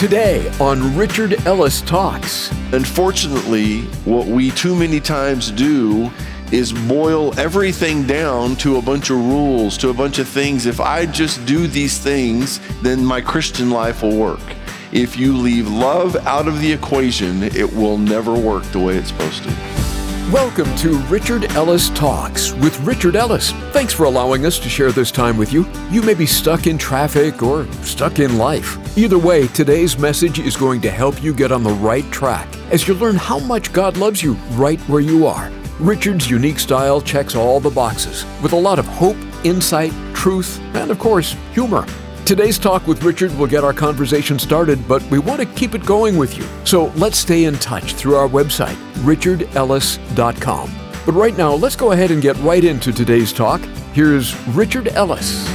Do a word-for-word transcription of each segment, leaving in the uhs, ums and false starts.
Today on Richard Ellis Talks. Unfortunately, what we too many times do is boil everything down to a bunch of rules, to a bunch of things. If I just do these things, then my Christian life will work. If you leave love out of the equation, it will never work the way it's supposed to. Welcome to Richard Ellis Talks with Richard Ellis. Thanks for allowing us to share this time with you. You may be stuck in traffic or stuck in life. Either way, today's message is going to help you get on the right track as you learn how much God loves you right where you are. Richard's unique style checks all the boxes with a lot of hope, insight, truth, and of course, humor. Today's talk with Richard will get our conversation started, but we want to keep it going with you. So let's stay in touch through our website, richard ellis dot com. But right now, let's go ahead and get right into today's talk. Here's Richard Ellis.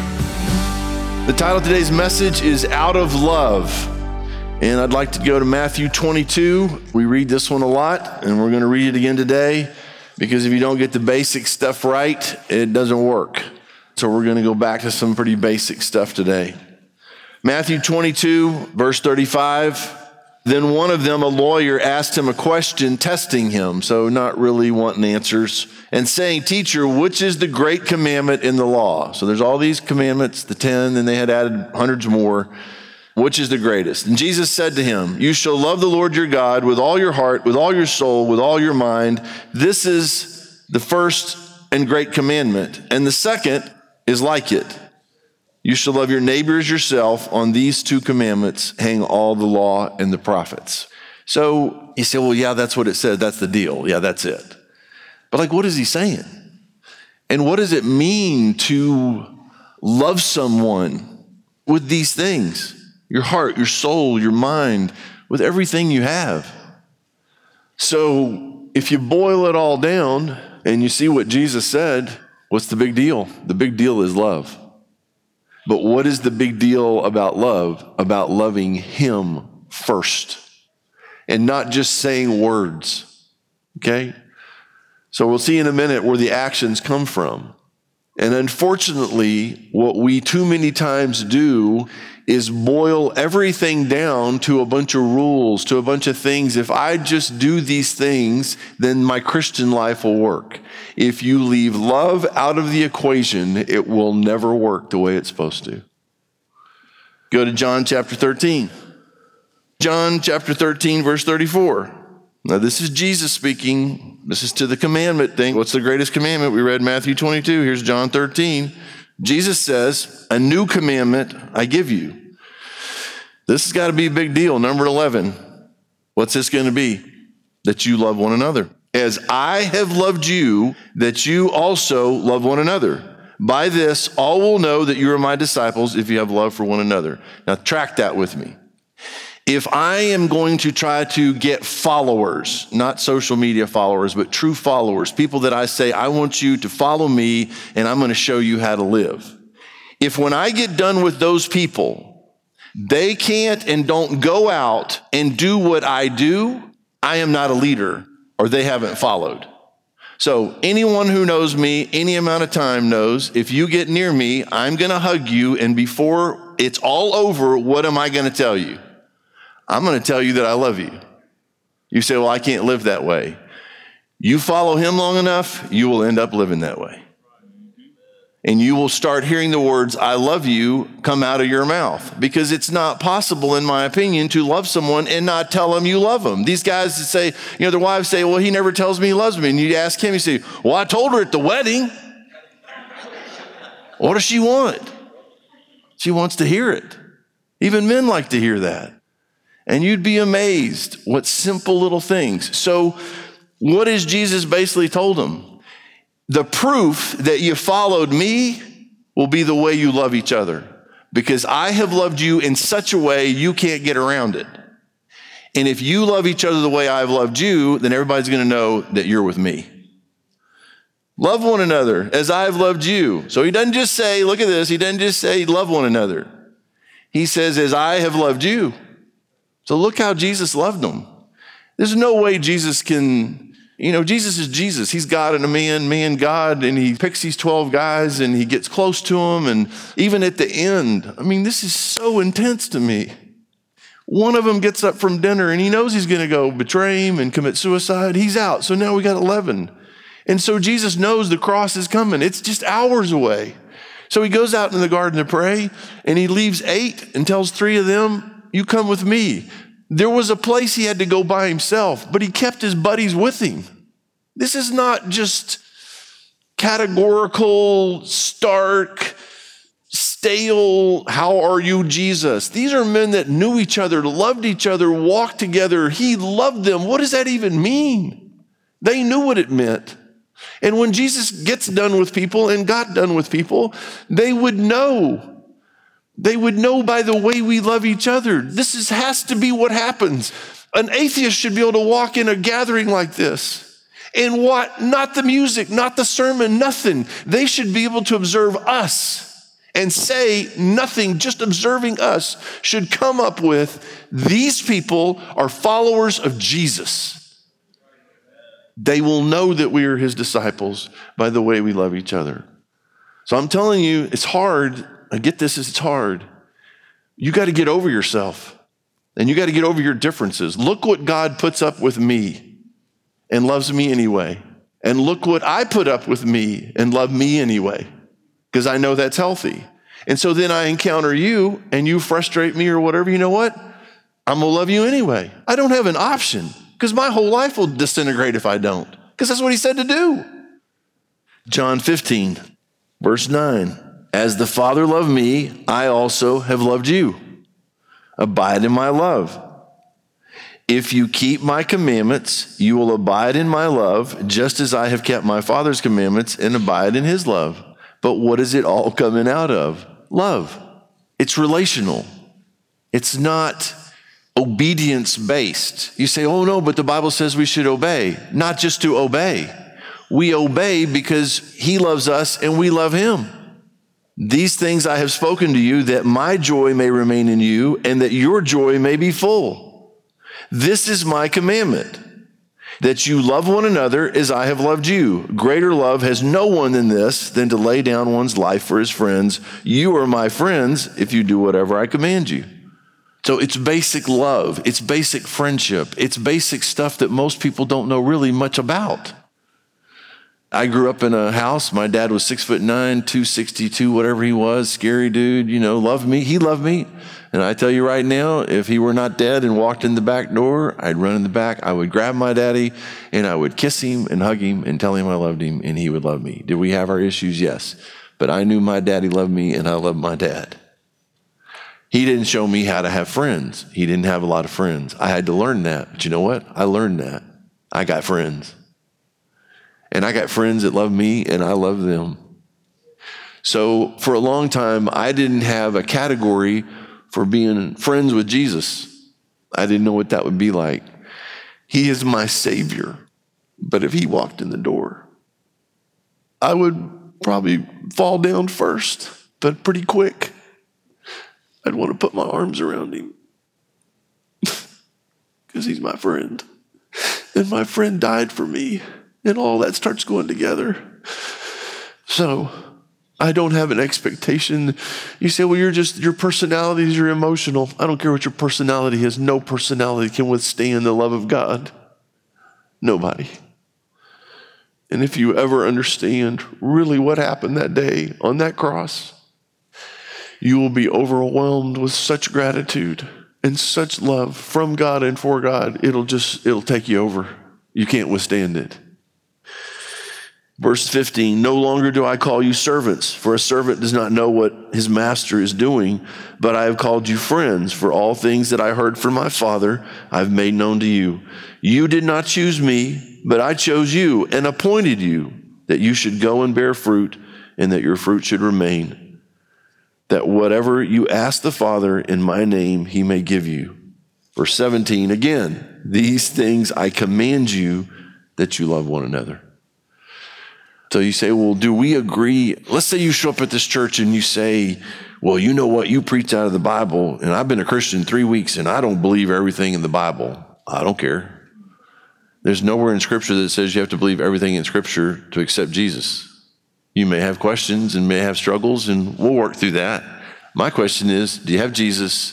The title of today's message is Out of Love. And I'd like to go to Matthew twenty-two. We read this one a lot, and we're going to read it again today, because if you don't get the basic stuff right, it doesn't work. So we're going to go back to some pretty basic stuff today. Matthew twenty-two, verse thirty-five. Then one of them, a lawyer, asked him a question, testing him, so not really wanting answers, and saying, "Teacher, which is the great commandment in the law?" So there's all these commandments, the ten, and they had added hundreds more. Which is the greatest? And Jesus said to him, "You shall love the Lord your God with all your heart, with all your soul, with all your mind. This is the first and great commandment. And the second is like it. You shall love your neighbor as yourself. On these two commandments hang all the law and the prophets." So you say, well, yeah, that's what it said. That's the deal. Yeah, that's it. But like, what is he saying? And what does it mean to love someone with these things? Your heart, your soul, your mind, with everything you have. So if you boil it all down and you see what Jesus said, what's the big deal? The big deal is love. But what is the big deal about love? About loving him first and not just saying words, okay? So we'll see in a minute where the actions come from. And unfortunately, what we too many times do is boil everything down to a bunch of rules, to a bunch of things. If I just do these things, then my Christian life will work. If you leave love out of the equation, it will never work the way it's supposed to. Go to John chapter thirteen. John chapter thirteen, verse thirty-four. Now this is Jesus speaking. This is to the commandment thing. What's the greatest commandment? We read Matthew twenty-two. Here's John thirteen. Jesus says, "A new commandment I give you." This has got to be a big deal. Number eleven. What's this going to be? That you love one another. "As I have loved you, that you also love one another. By this, all will know that you are my disciples if you have love for one another." Now track that with me. If I am going to try to get followers, not social media followers, but true followers, people that I say, I want you to follow me and I'm going to show you how to live. If when I get done with those people, they can't and don't go out and do what I do, I am not a leader or they haven't followed. So anyone who knows me any amount of time knows if you get near me, I'm going to hug you, and before it's all over, what am I going to tell you? I'm going to tell you that I love you. You say, well, I can't live that way. You follow him long enough, you will end up living that way. And you will start hearing the words, "I love you," come out of your mouth. Because it's not possible, in my opinion, to love someone and not tell them you love them. These guys that say, you know, their wives say, well, he never tells me he loves me. And you ask him, you say, well, I told her at the wedding. What does she want? She wants to hear it. Even men like to hear that. And you'd be amazed what simple little things. So what has Jesus basically told them? The proof that you followed me will be the way you love each other. Because I have loved you in such a way you can't get around it. And if you love each other the way I've loved you, then everybody's going to know that you're with me. Love one another as I've loved you. So he doesn't just say, look at this, he doesn't just say love one another. He says, as I have loved you. So look how Jesus loved them. There's no way Jesus can, you know, Jesus is Jesus. He's God and a man, man, God, and he picks these twelve guys and he gets close to them. And even at the end, I mean, this is so intense to me. One of them gets up from dinner and he knows he's going to go betray him and commit suicide. He's out. So now we got eleven. And so Jesus knows the cross is coming. It's just hours away. So he goes out in the garden to pray, and he leaves eight and tells three of them, you come with me. There was a place he had to go by himself, but he kept his buddies with him. This is not just categorical, stark, stale, how are you, Jesus? These are men that knew each other, loved each other, walked together. He loved them. What does that even mean? They knew what it meant. And when Jesus gets done with people and got done with people, they would know. They would know by the way we love each other. This is, has to be what happens. An atheist should be able to walk in a gathering like this. And what? Not the music, not the sermon, nothing. They should be able to observe us and say nothing, just observing us should come up with, these people are followers of Jesus. They will know that we are his disciples by the way we love each other. So I'm telling you, it's hard. I get this, it's hard. You got to get over yourself, and you got to get over your differences. Look what God puts up with me and loves me anyway. And look what I put up with me and love me anyway, because I know that's healthy. And so then I encounter you and you frustrate me or whatever. You know what? I'm going to love you anyway. I don't have an option, because my whole life will disintegrate if I don't, because that's what he said to do. John fifteen, verse nine. As the Father loved me, I also have loved you. Abide in my love. If you keep my commandments, you will abide in my love, just as I have kept my Father's commandments and abide in his love. But what is it all coming out of? Love. It's relational. It's not obedience-based. You say, oh no, but the Bible says we should obey. Not just to obey. We obey because he loves us and we love him. These things I have spoken to you, that my joy may remain in you and that your joy may be full. This is my commandment, that you love one another as I have loved you. Greater love has no one than this, than to lay down one's life for his friends. You are my friends if you do whatever I command you. So it's basic love. It's basic friendship. It's basic stuff that most people don't know really much about. I grew up in a house. My dad was six foot nine, two sixty-two, whatever he was, scary dude, you know, loved me. He loved me. And I tell you right now, if he were not dead and walked in the back door, I'd run in the back. I would grab my daddy and I would kiss him and hug him and tell him I loved him and he would love me. Did we have our issues? Yes. But I knew my daddy loved me and I loved my dad. He didn't show me how to have friends. He didn't have a lot of friends. I had to learn that. But you know what? I learned that. I got friends. And I got friends that love me and I love them. So for a long time, I didn't have a category for being friends with Jesus. I didn't know what that would be like. He is my Savior. But if he walked in the door, I would probably fall down first, but pretty quick. I'd want to put my arms around him because he's my friend. And my friend died for me. And all that starts going together. So I don't have an expectation. You say, well, you're just, your personality is your emotional. I don't care what your personality is. No personality can withstand the love of God. Nobody. And if you ever understand really what happened that day on that cross, you will be overwhelmed with such gratitude and such love from God and for God. It'll just, it'll take you over. You can't withstand it. Verse fifteen, no longer do I call you servants, for a servant does not know what his master is doing, but I have called you friends, for all things that I heard from my Father I've made known to you. You did not choose me, but I chose you and appointed you that you should go and bear fruit and that your fruit should remain, that whatever you ask the Father in my name, he may give you. Verse seventeen, again, these things I command you, that you love one another. So you say, well, do we agree? Let's say you show up at this church and you say, well, you know what? You preach out of the Bible, and I've been a Christian three weeks, and I don't believe everything in the Bible. I don't care. There's nowhere in Scripture that says you have to believe everything in Scripture to accept Jesus. You may have questions and may have struggles, and we'll work through that. My question is, do you have Jesus?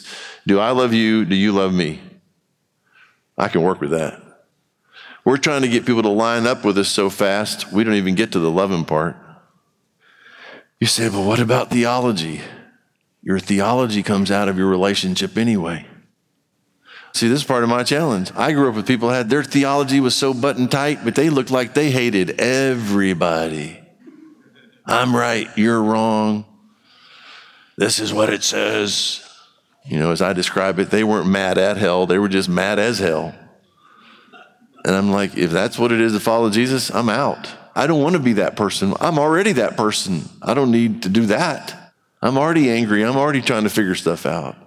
Do I love you? Do you love me? I can work with that. We're trying to get people to line up with us so fast, we don't even get to the loving part. You say, but what about theology? Your theology comes out of your relationship anyway. See, this is part of my challenge. I grew up with people who had their theology was so button tight, but they looked like they hated everybody. I'm right, you're wrong. This is what it says. You know, as I describe it, they weren't mad at hell, they were just mad as hell. And I'm like, if that's what it is to follow Jesus, I'm out. I don't want to be that person. I'm already that person. I don't need to do that. I'm already angry. I'm already trying to figure stuff out.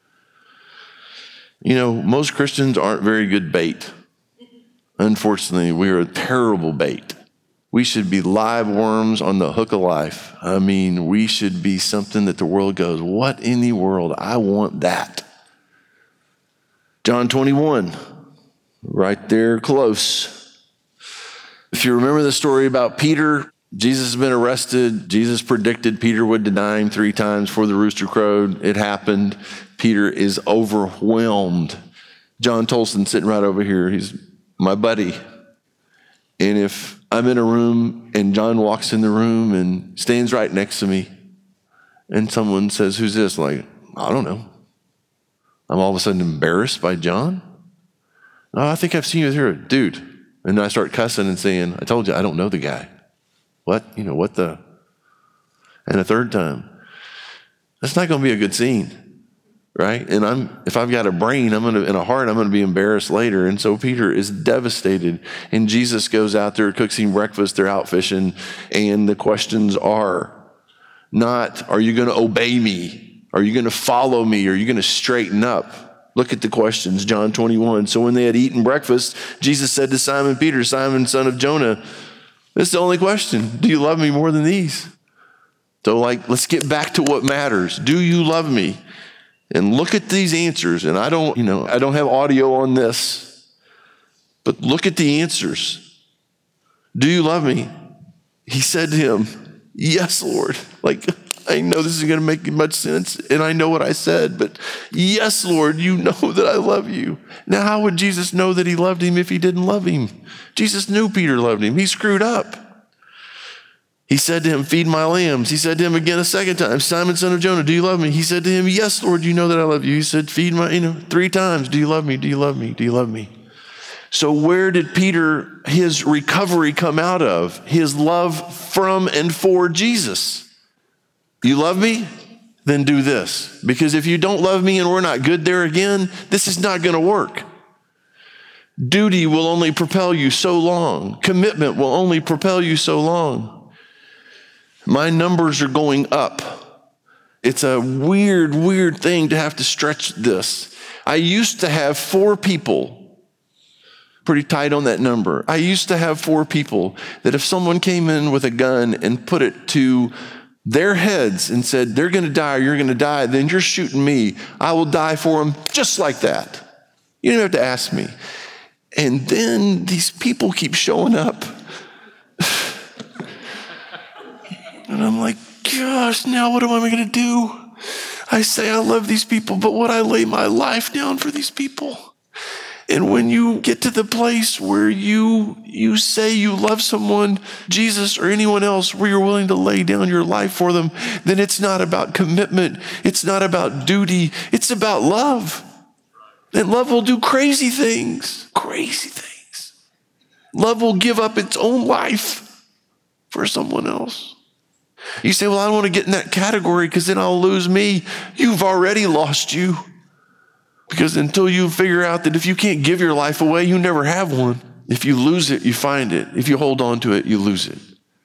You know, most Christians aren't very good bait. Unfortunately, we are a terrible bait. We should be live worms on the hook of life. I mean, we should be something that the world goes, what in the world? I want that. John twenty-one, right there close. If you remember the story about Peter, Jesus has been arrested. Jesus predicted Peter would deny him three times before the rooster crowed. It happened. Peter is overwhelmed. John Tolson sitting right over here. He's my buddy. And if I'm in a room and John walks in the room and stands right next to me and someone says, who's this? I'm like, I don't know. I'm all of a sudden embarrassed by John. Oh, I think I've seen you here, dude. And then I start cussing and saying, I told you, I don't know the guy. What? You know, what the? And a third time. That's not going to be a good scene, right? And I'm, if I've got a brain, I'm going to, in a heart, I'm going to be embarrassed later. And so Peter is devastated. And Jesus goes out there, cooks him breakfast, they're out fishing. And the questions are not, are you going to obey me? Are you going to follow me? Are you going to straighten up? Look at the questions, John twenty-one. So when they had eaten breakfast, Jesus said to Simon Peter, Simon, son of Jonah, this is the only question. Do you love me more than these? So like, let's get back to what matters. Do you love me? And look at these answers. And I don't, you know, I don't have audio on this, but look at the answers. Do you love me? He said to him, yes, Lord. Like, I know this is going to make much sense, and I know what I said, but yes, Lord, you know that I love you. Now, how would Jesus know that he loved him if he didn't love him? Jesus knew Peter loved him. He screwed up. He said to him, feed my lambs. He said to him again a second time, Simon, son of Jonah, do you love me? He said to him, yes, Lord, you know that I love you. He said, feed my, you know, three times. Do you love me? Do you love me? Do you love me? So where did Peter, his recovery come out of? His love from and for Jesus. You love me? Then do this. Because if you don't love me and we're not good there again, this is not going to work. Duty will only propel you so long. Commitment will only propel you so long. My numbers are going up. It's a weird, weird thing to have to stretch this. I used to have four people, pretty tight on that number. I used to have four people that if someone came in with a gun and put it to their heads and said, they're going to die or you're going to die, then you're shooting me. I will die for them just like that. You don't have to ask me. And then these people keep showing up. And I'm like, gosh, now what am I going to do? I say I love these people, but would I lay my life down for these people? And when you get to the place where you you say you love someone, Jesus or anyone else, where you're willing to lay down your life for them, then it's not about commitment. It's not about duty. It's about love. And love will do crazy things, crazy things. Love will give up its own life for someone else. You say, well, I don't want to get in that category because then I'll lose me. You've already lost you. Because until you figure out that if you can't give your life away, you never have one. If you lose it, you find it. If you hold on to it, you lose it.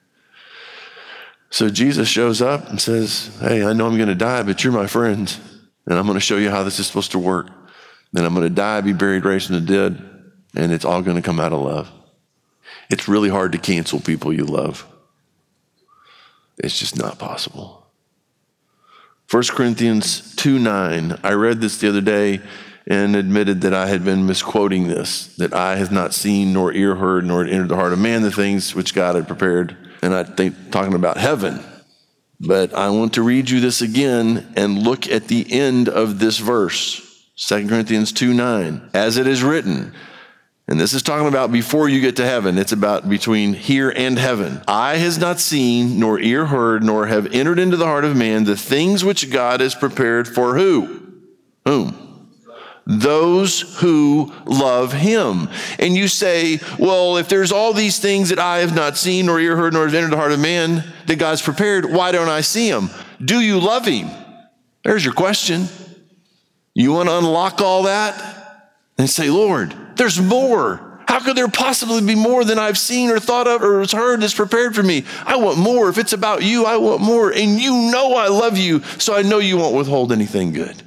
So Jesus shows up and says, hey, I know I'm going to die, but you're my friends. And I'm going to show you how this is supposed to work. Then I'm going to die, be buried, raised from the dead. And it's all going to come out of love. It's really hard to cancel people you love. It's just not possible. First Corinthians two nine. I read this the other day and admitted that I had been misquoting this, that eye has not seen, nor ear heard, nor it entered the heart of man the things which God had prepared. And I think talking about heaven. But I want to read you this again and look at the end of this verse. Second Corinthians two nine, as it is written. And this is talking about before you get to heaven. It's about between here and heaven. Eye has not seen, nor ear heard, nor have entered into the heart of man the things which God has prepared for who? Whom? Those who love him. And you say, well, if there's all these things that I have not seen, nor ear heard, nor have entered the heart of man that God's prepared, why don't I see him? Do you love him? There's your question. You want to unlock all that? And say, Lord, there's more. How could there possibly be more than I've seen or thought of or heard that's prepared for me? I want more. If it's about you, I want more. And you know I love you, so I know you won't withhold anything good.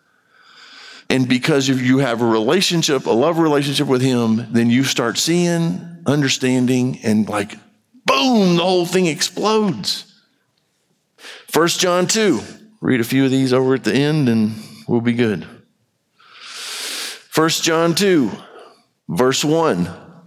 And because if you have a relationship, a love relationship with him, then you start seeing, understanding, and like, boom, the whole thing explodes. First John two. Read a few of these over at the end and we'll be good. First John two, verse one.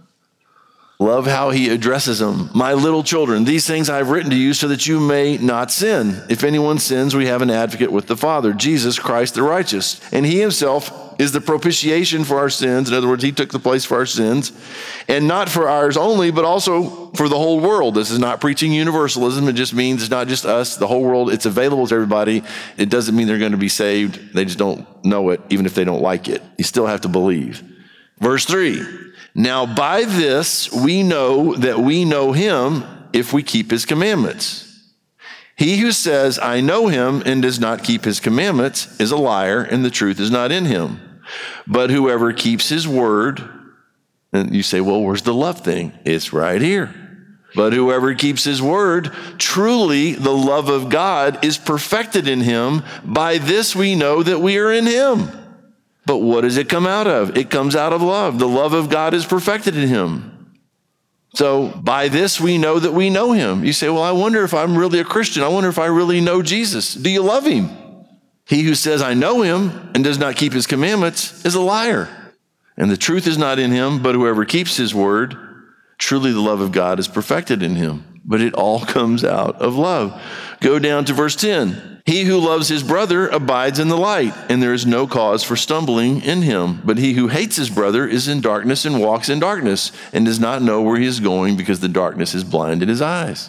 Love how he addresses them. My little children, these things I've written to you so that you may not sin. If anyone sins, we have an advocate with the Father, Jesus Christ the righteous. And he himself is the propitiation for our sins. In other words, he took the place for our sins. And not for ours only, but also for the whole world. This is not preaching universalism. It just means it's not just us, the whole world. It's available to everybody. It doesn't mean they're going to be saved. They just don't know it, even if they don't like it. You still have to believe. Verse three. Now by this we know that we know him if we keep his commandments. He who says, I know him and does not keep his commandments is a liar, and the truth is not in him. But whoever keeps his word, and you say, well, where's the love thing? It's right here. But whoever keeps his word, truly the love of God is perfected in him. By this we know that we are in him. But what does it come out of? It comes out of love. The love of God is perfected in him. So by this we know that we know him. You say, well, I wonder if I'm really a Christian. I wonder if I really know Jesus. Do you love him? He who says, I know him and does not keep his commandments is a liar. And the truth is not in him, but whoever keeps his word, truly the love of God is perfected in him. But it all comes out of love. Go down to verse ten. He who loves his brother abides in the light, and there is no cause for stumbling in him. But he who hates his brother is in darkness and walks in darkness and does not know where he is going because the darkness has blinded his eyes.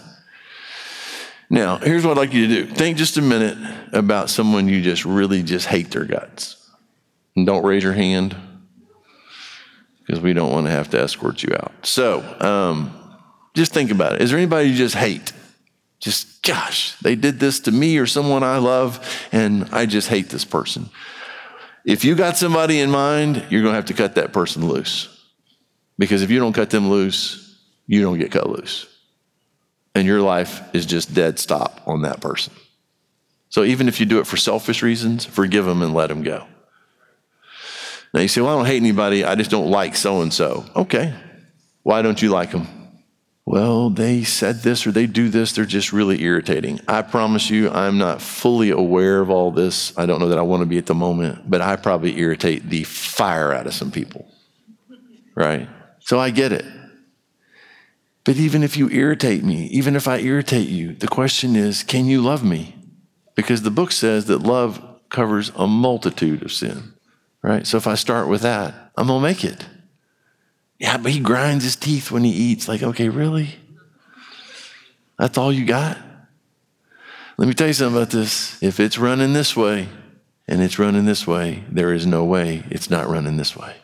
Now, here's what I'd like you to do. Think just a minute about someone you just really just hate their guts. And don't raise your hand because we don't want to have to escort you out. So um, just think about it. Is there anybody you just hate? Just, gosh, they did this to me or someone I love, and I just hate this person. If you got somebody in mind, you're going to have to cut that person loose. Because if you don't cut them loose, you don't get cut loose. And your life is just dead stop on that person. So even if you do it for selfish reasons, forgive them and let them go. Now you say, well, I don't hate anybody. I just don't like so-and-so. Okay. Why don't you like them? Well, they said this or they do this. They're just really irritating. I promise you, I'm not fully aware of all this. I don't know that I want to be at the moment, but I probably irritate the fire out of some people, right? So I get it. But even if you irritate me, even if I irritate you, the question is, can you love me? Because the book says that love covers a multitude of sin, right? So if I start with that, I'm going to make it. Yeah, but he grinds his teeth when he eats. Like, okay, really? That's all you got? Let me tell you something about this. If it's running this way and it's running this way, there is no way it's not running this way.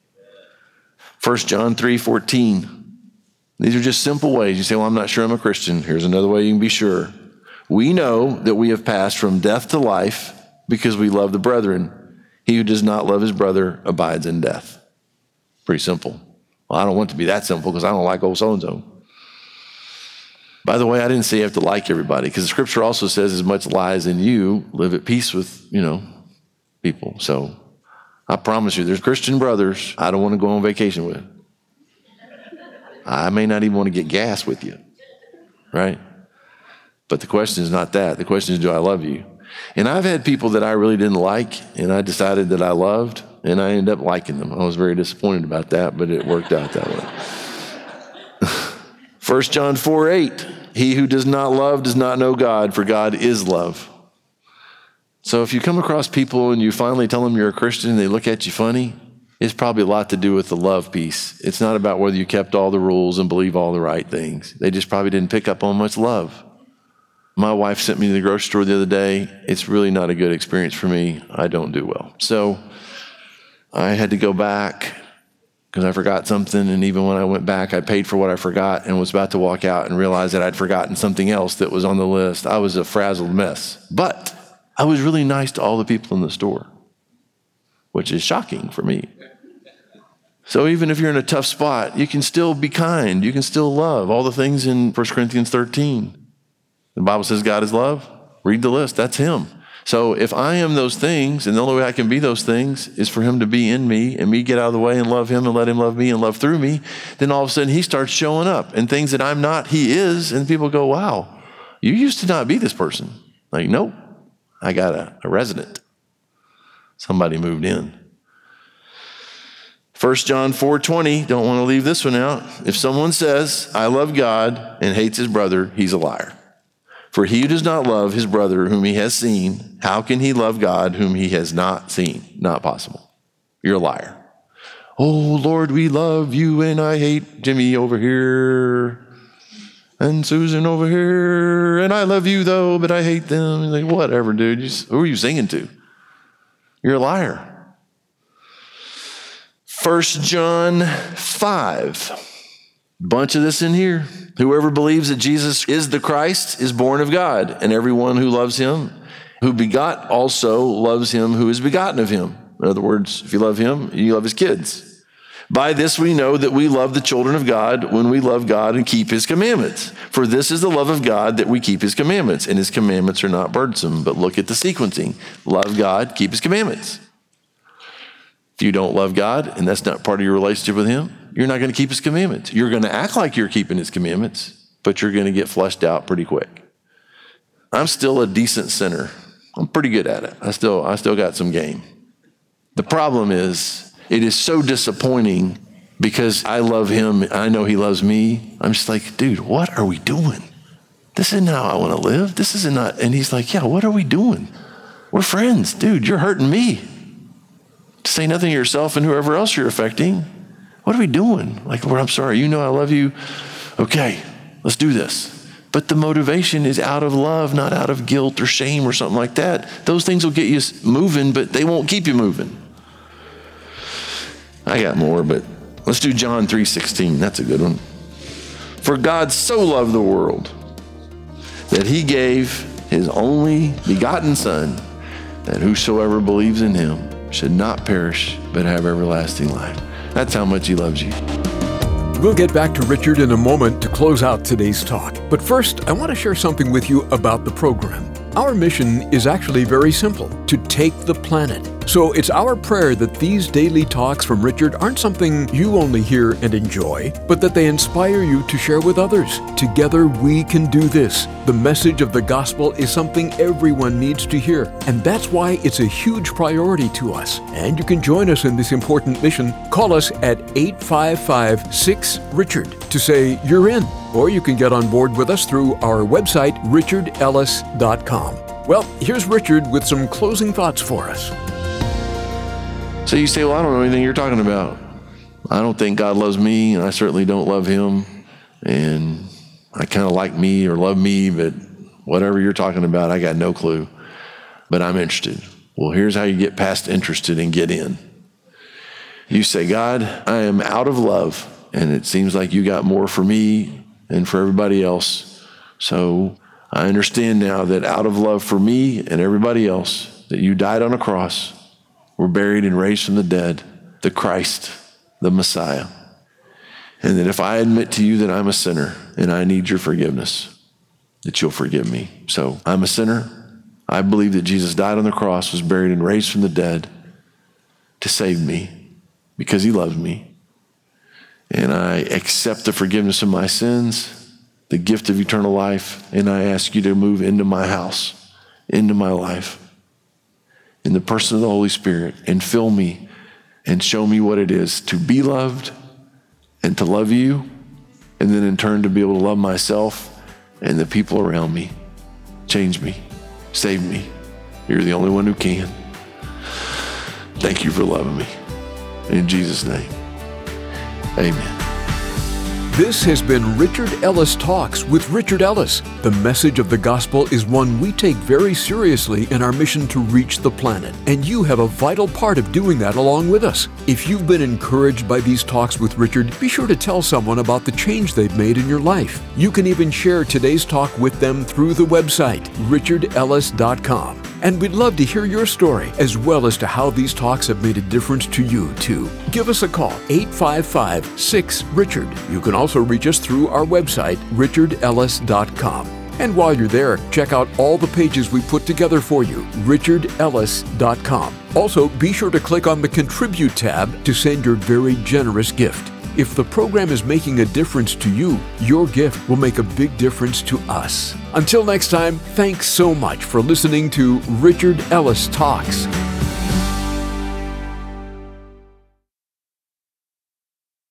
First John three fourteen. These are just simple ways. You say, well, I'm not sure I'm a Christian. Here's another way you can be sure. We know that we have passed from death to life because we love the brethren. He who does not love his brother abides in death. Pretty simple. Well, I don't want it to be that simple because I don't like old so-and-so. By the way, I didn't say you have to like everybody because the scripture also says as much lies in you, live at peace with, you know, people. So I promise you, there's Christian brothers I don't want to go on vacation with. I may not even want to get gas with you, right? But the question is not that. The question is, do I love you? And I've had people that I really didn't like, and I decided that I loved, and I ended up liking them. I was very disappointed about that, but it worked out that way. First John four eight, he who does not love does not know God, for God is love. So if you come across people and you finally tell them you're a Christian and they look at you funny, it's probably a lot to do with the love piece. It's not about whether you kept all the rules and believe all the right things. They just probably didn't pick up on much love. My wife sent me to the grocery store the other day. It's really not a good experience for me. I don't do well. So I had to go back because I forgot something. And even when I went back, I paid for what I forgot and was about to walk out and realize that I'd forgotten something else that was on the list. I was a frazzled mess. But I was really nice to all the people in the store, which is shocking for me. So even if you're in a tough spot, you can still be kind. You can still love. All the things in First Corinthians thirteen. The Bible says God is love. Read the list. That's him. So if I am those things, and the only way I can be those things is for him to be in me and me get out of the way and love him and let him love me and love through me, then all of a sudden he starts showing up. And things that I'm not, he is. And people go, wow, you used to not be this person. Like, nope, I got a, a resident. Somebody moved in. First John four twenty, don't want to leave this one out. If someone says, I love God and hates his brother, he's a liar. For he who does not love his brother whom he has seen, how can he love God whom he has not seen? Not possible. You're a liar. Oh, Lord, we love you and I hate Jimmy over here and Susan over here. And I love you though, but I hate them. Like, whatever, dude. Just, who are you singing to? You're a liar. First John five. Bunch of this in here. Whoever believes that Jesus is the Christ is born of God, and everyone who loves him, who begot also loves him who is begotten of him. In other words, if you love him, you love his kids. By this we know that we love the children of God when we love God and keep his commandments. For this is the love of God, that we keep his commandments, and his commandments are not burdensome. But look at the sequencing. Love God, keep his commandments. If you don't love God, and that's not part of your relationship with him, you're not going to keep his commandments. You're going to act like you're keeping his commandments, but you're going to get flushed out pretty quick. I'm still a decent sinner. I'm pretty good at it. I still, I still got some game. The problem is, it is so disappointing because I love him. I know he loves me. I'm just like, dude, what are we doing? This isn't how I want to live. This isn't not. And he's like, yeah, what are we doing? We're friends. Dude, you're hurting me. To say nothing of yourself and whoever else you're affecting. What are we doing? Like, well, I'm sorry, you know I love you. Okay, let's do this. But the motivation is out of love, not out of guilt or shame or something like that. Those things will get you moving, but they won't keep you moving. I got more, but let's do John three sixteen. That's a good one. For God so loved the world that he gave his only begotten Son, that whosoever believes in him should not perish, but have everlasting life. That's how much he loves you. We'll get back to Richard in a moment to close out today's talk. But first, I want to share something with you about the program. Our mission is actually very simple, to take the planet. So it's our prayer that these daily talks from Richard aren't something you only hear and enjoy, but that they inspire you to share with others. Together we can do this. The message of the gospel is something everyone needs to hear, and that's why it's a huge priority to us. And you can join us in this important mission. Call us at eight five five, six, Richard to say you're in. Or you can get on board with us through our website, richard ellis dot com. Well, here's Richard with some closing thoughts for us. So you say, well, I don't know anything you're talking about. I don't think God loves me, and I certainly don't love him. And I kind of like me or love me, but whatever you're talking about, I got no clue. But I'm interested. Well, here's how you get past interested and get in. You say, God, I am out of love, and it seems like you got more for me and for everybody else. So I understand now that out of love for me and everybody else, that you died on a cross, were buried and raised from the dead, the Christ, the Messiah. And that if I admit to you that I'm a sinner and I need your forgiveness, that you'll forgive me. So I'm a sinner. I believe that Jesus died on the cross, was buried and raised from the dead to save me because he loves me. And I accept the forgiveness of my sins, the gift of eternal life, and I ask you to move into my house, into my life, in the person of the Holy Spirit, and fill me and show me what it is to be loved and to love you, and then in turn to be able to love myself and the people around me. Change me, save me, You're the only one who can. Thank you for loving me. In Jesus' name, amen. This has been Richard Ellis Talks with Richard Ellis. The message of the gospel is one we take very seriously in our mission to reach the planet, and you have a vital part of doing that along with us. If you've been encouraged by these talks with Richard, be sure to tell someone about the change they've made in your life. You can even share today's talk with them through the website, richard ellis dot com. And we'd love to hear your story, as well as to how these talks have made a difference to you, too. Give us a call, eight five five, six, Richard. You can also reach us through our website, richard ellis dot com. And while you're there, check out all the pages we put together for you, richard ellis dot com. Also, be sure to click on the Contribute tab to send your very generous gift. If the program is making a difference to you, your gift will make a big difference to us. Until next time, thanks so much for listening to Richard Ellis Talks.